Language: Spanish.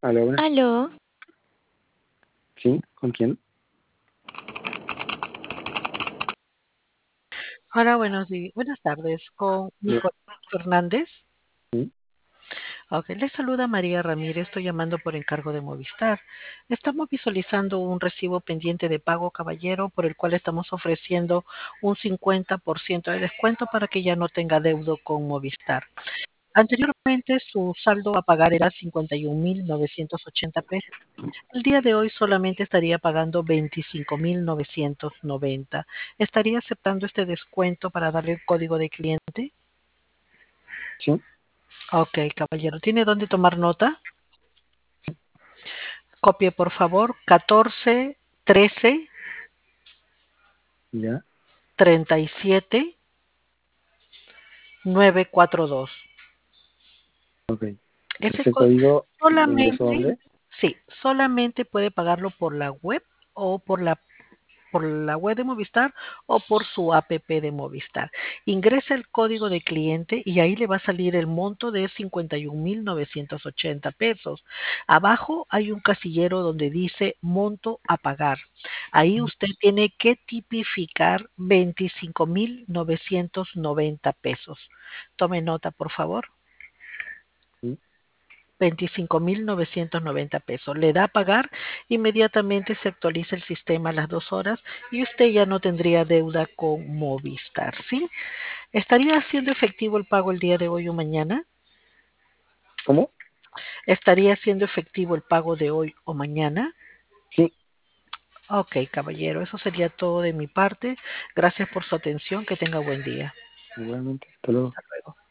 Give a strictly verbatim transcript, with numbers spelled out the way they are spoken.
Aló, buenas- Aló, ¿Sí? ¿Con quién? Hola, buenos días. Buenas tardes. Con Yo- Nicolás Fernández. ¿Sí? Ok, les saluda María Ramírez. Estoy llamando por encargo de Movistar. Estamos visualizando un recibo pendiente de pago, caballero, por el cual estamos ofreciendo un cincuenta por ciento de descuento para que ya no tenga deuda con Movistar. Anteriormente su saldo a pagar era cincuenta y un mil novecientos ochenta pesos. El día de hoy solamente estaría pagando veinticinco mil novecientos noventa. ¿Estaría aceptando este descuento para darle el código de cliente? ¿Sí? Ok, caballero. ¿Tiene dónde tomar nota? Copie, por favor. catorce, trece, ¿Ya? treinta y siete, novecientos cuarenta y dos. Ok. Ese ¿Ese co- código lo ingreso solamente, dónde? sí, solamente puede pagarlo por la web o por la por la web de Movistar o por su app de Movistar. Ingresa el código de cliente y ahí le va a salir el monto de cincuenta y un mil novecientos ochenta pesos. Abajo hay un casillero donde dice monto a pagar. Ahí usted tiene que tipificar veinticinco mil novecientos noventa pesos. Tome nota, por favor. Sí. veinticinco mil novecientos noventa pesos. Le da a pagar, inmediatamente se actualiza el sistema a las dos horas y usted ya no tendría deuda con Movistar, ¿sí? ¿Estaría haciendo efectivo el pago el día de hoy o mañana? ¿Cómo? ¿Estaría haciendo efectivo el pago de hoy o mañana? Sí. Ok, caballero, eso sería todo de mi parte. Gracias por su atención. Que tenga buen día. Igualmente. Hasta luego. Hasta luego.